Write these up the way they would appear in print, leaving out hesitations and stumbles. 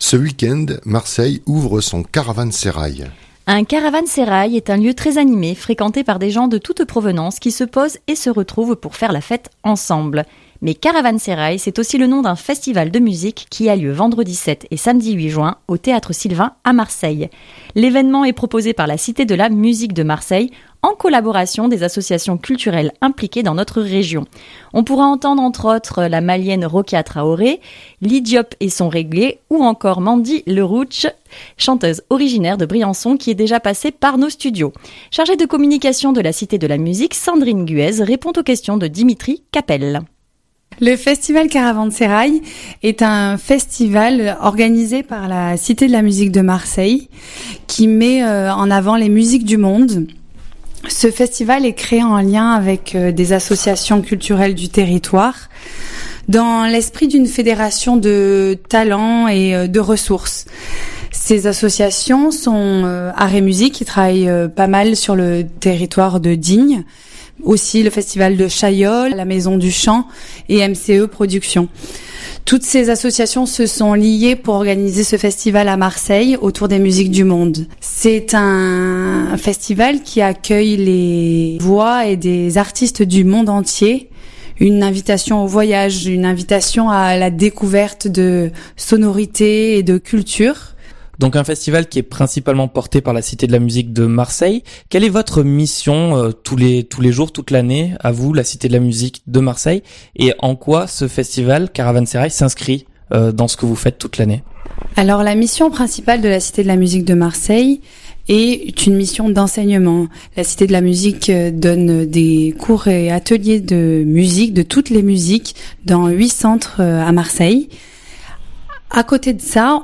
Ce week-end, Marseille ouvre son caravansérail. Un caravansérail est un lieu très animé, fréquenté par des gens de toute provenance qui se posent et se retrouvent pour faire la fête ensemble. Mais caravansérail, c'est aussi le nom d'un festival de musique qui a lieu vendredi 7 et samedi 8 juin au Théâtre Sylvain à Marseille. L'événement est proposé par la Cité de la musique de Marseille en collaboration des associations culturelles impliquées dans notre région. On pourra entendre entre autres la malienne Rokia Traoré, Lidiop et son reggae ou encore Mandy Lerouch, chanteuse originaire de Briançon qui est déjà passée par nos studios. Chargée de communication de la Cité de la musique, Sandrine Guez répond aux questions de Dimitri Capel. Le festival Caravansérail est un festival organisé par la Cité de la musique de Marseille qui met en avant les musiques du monde. Ce festival est créé en lien avec des associations culturelles du territoire dans l'esprit d'une fédération de talents et de ressources. Ces associations sont Art et Musique qui travaillent pas mal sur le territoire de Digne, aussi le festival de Chaillol, la Maison du Chant et MCE Productions. Toutes ces associations se sont liées pour organiser ce festival à Marseille autour des musiques du monde. C'est un festival qui accueille les voix et des artistes du monde entier. Une invitation au voyage, une invitation à la découverte de sonorités et de culture. Donc un festival qui est principalement porté par la Cité de la musique de Marseille. Quelle est votre mission tous les jours, toute l'année, à vous, la Cité de la musique de Marseille? Et en quoi ce festival Caravansérail s'inscrit dans ce que vous faites toute l'année? Alors la mission principale de la Cité de la musique de Marseille est une mission d'enseignement. La Cité de la musique donne des cours et ateliers de musique, de toutes les musiques, dans 8 centres à Marseille. À côté de ça,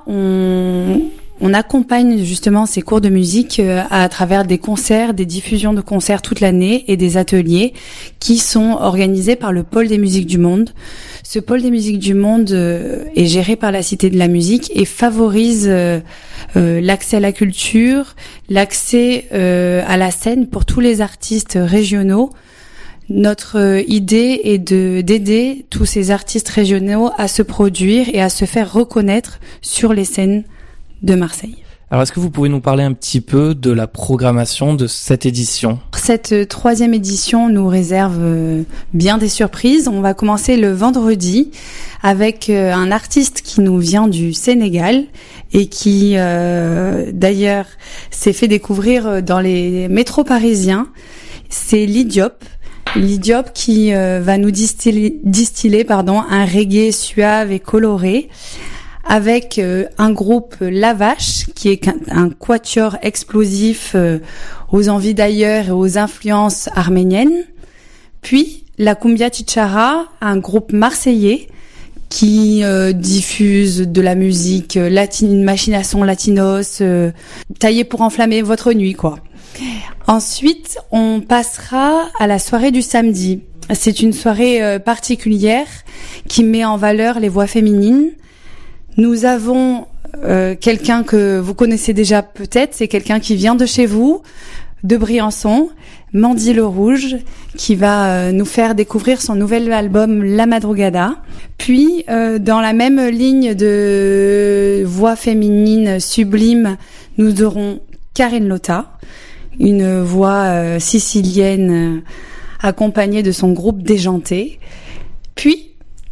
on accompagne justement ces cours de musique à travers des concerts, des diffusions de concerts toute l'année et des ateliers qui sont organisés par le Pôle des musiques du monde. Ce Pôle des musiques du monde est géré par la Cité de la musique et favorise l'accès à la culture, l'accès à la scène pour tous les artistes régionaux. Notre idée est d'aider tous ces artistes régionaux à se produire et à se faire reconnaître sur les scènes de Marseille. Alors, est-ce que vous pouvez nous parler un petit peu de la programmation de cette édition? Cette 3e édition nous réserve bien des surprises. On va commencer le vendredi avec un artiste qui nous vient du Sénégal et qui, d'ailleurs, s'est fait découvrir dans les métros parisiens. C'est Lidiop. Lidiop qui va nous distiller un reggae suave et coloré avec un groupe La Vache qui est un quatuor explosif aux envies d'ailleurs et aux influences arméniennes. Puis la Cumbia Chichara, un groupe marseillais qui diffuse de la musique latine, une machination latinos taillée pour enflammer votre nuit quoi. Ensuite, on passera à la soirée du samedi. C'est une soirée particulière qui met en valeur les voix féminines. Nous avons quelqu'un que vous connaissez déjà peut-être, c'est quelqu'un qui vient de chez vous, de Briançon, Mandy Lerouch, qui va nous faire découvrir son nouvel album La Madrugada. Puis, dans la même ligne de voix féminines sublimes, nous aurons Karine Lotta, une voix sicilienne accompagnée de son groupe déjanté. Puis,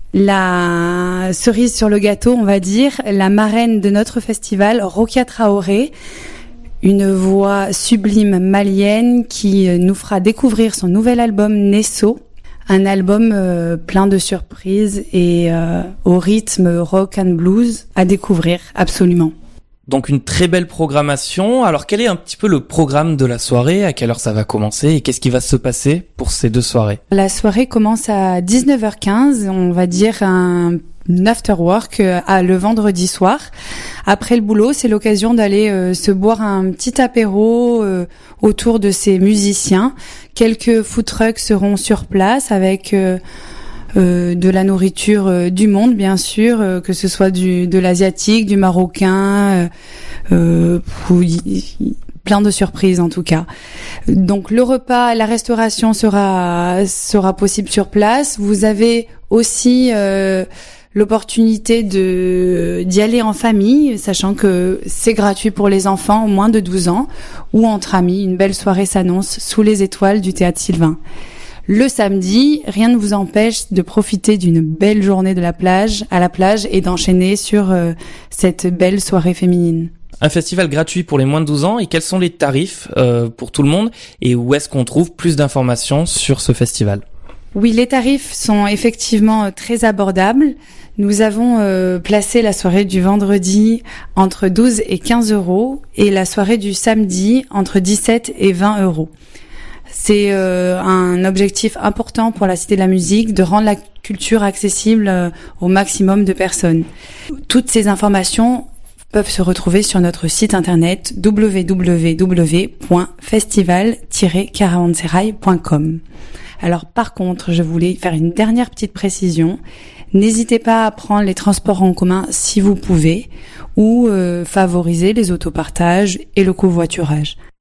la cerise sur le gâteau, on va dire, la marraine de notre festival, Rokia Traoré, une voix sublime malienne qui nous fera découvrir son nouvel album Nesso, un album plein de surprises et au rythme rock and blues à découvrir absolument. Donc une très belle programmation. Alors quel est un petit peu le programme de la soirée? À quelle heure ça va commencer? Et qu'est-ce qui va se passer pour ces 2 soirées? La soirée commence à 19h15, on va dire un after-work le vendredi soir. Après le boulot, c'est l'occasion d'aller se boire un petit apéro autour de ces musiciens. Quelques food trucks seront sur place avec de la nourriture du monde, bien sûr, que ce soit de l'asiatique, du marocain, plein de surprises en tout cas. Donc le repas, la restauration sera possible sur place. Vous avez aussi l'opportunité d'y aller en famille, sachant que c'est gratuit pour les enfants au moins de 12 ans, ou entre amis. Une belle soirée s'annonce sous les étoiles du Théâtre Sylvain. Le samedi, rien ne vous empêche de profiter d'une belle journée à la plage et d'enchaîner sur cette belle soirée féminine. Un festival gratuit pour les moins de 12 ans, et quels sont les tarifs pour tout le monde, et où est-ce qu'on trouve plus d'informations sur ce festival? Oui, les tarifs sont effectivement très abordables. Nous avons placé la soirée du vendredi entre 12 et 15 euros et la soirée du samedi entre 17 et 20 euros. C'est un objectif important pour la Cité de la Musique de rendre la culture accessible au maximum de personnes. Toutes ces informations peuvent se retrouver sur notre site internet www.festival-caravanserai.com. Alors par contre, je voulais faire une dernière petite précision. N'hésitez pas à prendre les transports en commun si vous pouvez ou favoriser les autopartages et le covoiturage.